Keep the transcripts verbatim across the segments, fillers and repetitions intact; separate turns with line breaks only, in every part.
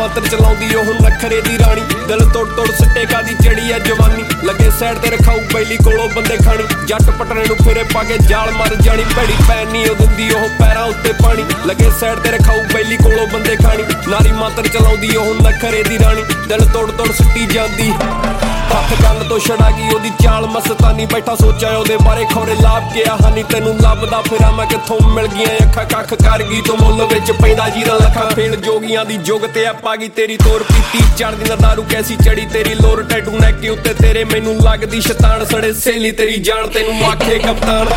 ਮਾਤਰ ਚਲਾਉਂਦੀ ਉਹ ਨਖਰੇ ਦੀ ਰਾਣੀ ਦਿਲ ਤੋੜ ਤੋੜ ਸਿੱਟੇ ਕਾਦੀ ਚੜੀ ਐ ਜਵਾਨੀ ਲੱਗੇ ਸਾਈਡ ਤੇ ਰਖਾਊ ਬੈਲੀ ਕੋਲੋਂ ਬੰਦੇ ਖਾਣੀ ਜੱਟ ਪਟਣੇ ਨੂੰ ਫੇਰੇ ਪਾ ਕੇ ਜਾਲ ਮਰ ਜਾਣੀ ਭੈੜੀ ਪੈਣ ਨੀ ਉਹ ਦਿੰਦੀ ਉਹ ਪੈਰਾਂ ਉੱਤੇ ਪਾਣੀ ਲੱਗੇ ਸਾਈਡ ਤੇ ਰਖਾਊ ਬੈਲੀ ਕੋਲੋਂ ਬੰਦੇ ਖਾਣੀ ਨਾਰੀ ਮਾਤਰ ਚਲਾਉਂਦੀ ਉਹ ਨਖਰੇ ਦੀ ਰਾਣੀ ਦਿਲ ਤੋੜ ਤੋੜ ਸਿੱਟੀ ਜਾਂਦੀ ਹੱਥ ਕੰਨ ਤੋਂ ਛੜਾ ਗਈ ਉਹਦੀ ਚਾਲ ਮਸਤਾਨੀ ਬੈਠਾ ਸੋਚਿਆ ਉਹਦੇ ਬਾਰੇ ਖੌਰੇ ਲਾਭ ਗਿਆ ਹਾਨੀ ਤੈਨੂੰ ਲੱਭਦਾ ਫਿਰਾਂ ਮੈਂ ਕਿੱਥੋਂ ਮਿਲ ਗਈਆਂ ਅੱਖਾਂ ਕੱਖ ਕਰ ਗਈ ਤੂੰ ਮੁੱਲ ਵਿੱਚ ਪੈਂਦਾ ਜੀਰਾ ਲੱਖਾਂ ਫੇਲ ਜੋਗੀਆਂ ਦੀ ਜੁਗ ਤੇ ਆ ਪਾ ਗਈ ਤੇਰੀ ਤੋਰ ਪੀਤੀ ਚੜਦੀ ਨਾ ਦਾਰੂ ਕੈਸੀ ਚੜੀ ਤੇਰੀ ਲੋਰ ਟੈਟੂ ਨੈਕ ਉੱਤੇ ਤੇਰੇ ਮੈਨੂੰ ਲੱਗਦੀ ਸ਼ੈਤਾਨ ਸੜੇ ਸਹੇਲੀ ਤੇਰੀ ਜਾਨ ਤੈਨੂੰ ਆਖੇ ਕਪਤਾਨ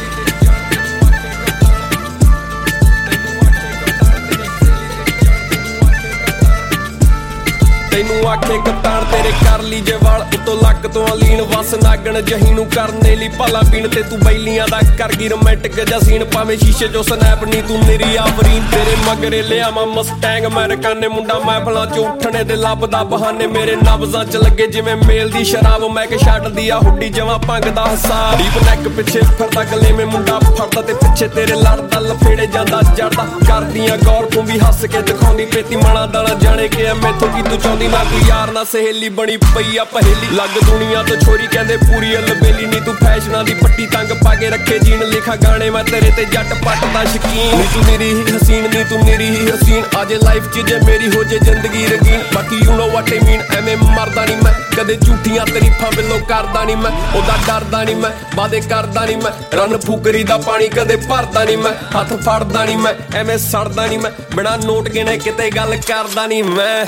ਤੈਨੂੰ ਆਖੇ ਕਪਤਾਨ ਤੇਰੇ ਕਰ ਲਈ ਜੇ ਵਾਲ ਉਤੋਂ ਲੱਕ ਤੋਂ ਅਲੀਨ ਵਸ ਨਾਗਣ ਜਹੀ ਨੂੰ ਕਰਨੇ ਲਈ ਭਾਲਾ ਪੀਣ ਤੇ ਤੂੰ ਬੈਲੀਆਂ ਦਾ ਕਰ ਗਈ ਰੋਮਾਂਟਿਕ ਜਿਹਾ ਸੀਨ ਭਾਵੇਂ ਸ਼ੀਸ਼ੇ ਚੋਂ ਸਨੈਪ ਨਹੀਂ ਤੂੰ ਮੇਰੀ ਆਫਰੀਨ ਤੇਰੇ ਮਗਰੇ ਲਿਆਵਾਂ ਮਸਟੈਂਗ ਅਮਰੀਕਾਨੇ ਮੁੰਡਾ ਮਹਿਫਲਾਂ ਚ ਉੱਠਣੇ ਦੇ ਲੱਭਦਾ ਬਹਾਨੇ ਮੇਰੇ ਨਬਜ਼ਾਂ ਚ ਲੱਗੇ ਜਿਵੇਂ ਮੇਲ ਦੀ ਸ਼ਰਾਬ ਮੈਂ ਕਿ ਛੱਡਦੀ ਆ ਹੁੱਡੀ ਜਵਾਂ ਭੰਗ ਦਾ ਹਿਸਾਬ ਡੀਪ ਨੈਕ ਪਿੱਛੇ ਫਿਰਦਾ ਗਲੇ ਮੇ ਮੁੰਡਾ ਫੜਦਾ ਤੇ ਪਿੱਛੇ ਤੇਰੇ ਲੜਦਾ ਲਫੇੜੇ ਜਾਂਦਾ ਜੜਦਾ ਕਰਦੀਆਂ ਗੌਰ ਤੂੰ ਵੀ ਹੱਸ ਕੇ ਦਿਖਾਉਂਦੀ ਪੇਤੀ ਮਾਣਾ ਦਾਣਾ ਜਾਣੇ ਕਿ ਮੈਥੋਂ ਕੀ ਤੂੰ ਚਾਹੁੰਦੀ ਨਾ ਕੋਈ ਯਾਰ ਨਾ ਸਹੇਲੀ ਬਣੀ ਪਈ ਆ ਪਹੇਲੀ ਲੱਗ ਦੁਨੀਆ ਤੋਂ ਛੋਰੀ ਕਹਿੰਦੇ ਪੂਰੀ ਅਲਬੇਲੀ ਨੀ ਤੂੰ ਫੈਸ਼ਨਾਂ ਦੀ ਪੱਟੀ ਤੰਗ ਪਾ ਕੇ ਰੱਖੇ ਜੀਣ ਲਿਖਾ ਗਾਣੇ ਮੈਂ ਤੇਰੇ ਤੇ ਜੱਟ ਪੱਟ ਦਾ ਸ਼ਕੀਨ ਨੀ ਤੂੰ ਮੇਰੀ ਹੀ ਹਸੀਨ ਨੀ ਤੂੰ ਮੇਰੀ ਹੀ ਹਸੀਨ ਆਜੇ ਲਾਈਫ ਚ ਜੇ ਮੇਰੀ ਹੋ ਜੇ ਜ਼ਿੰਦਗੀ ਰੰਗੀਨ ਬਾਕੀ ਯੂ ਨੋ ਵਾਟ ਆਈ ਮੀਨ ਐਵੇਂ ਮਰਦਾ ਨੀ ਮੈਂ ਕਦੇ ਝੂਠੀਆਂ ਤਰੀਫਾਂ ਬਿੱਲੋ ਕਰਦਾ ਨੀ ਮੈਂ ਉਹਦਾ ਡਰਦਾ ਨੀ ਮੈਂ ਵਾਦੇ ਕਰਦਾ ਨੀ ਮੈਂ ਰਨ ਫੁਕਰੀ ਦਾ ਪਾਣੀ ਕਦੇ ਭਰਦਾ ਨੀ ਮੈਂ ਹੱਥ ਫੜਦਾ ਨੀ ਮੈਂ ਐਵੇਂ ਸੜਦਾ ਨੀ ਮੈਂ ਬਿਨਾਂ ਨੋਟ ਗਿਣੇ ਕਿਤੇ ਗੱਲ ਕਰਦਾ ਨੀ ਮੈਂ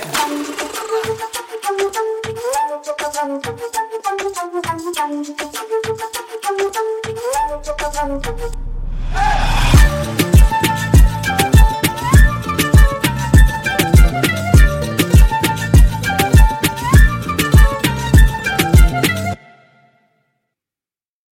Thank you.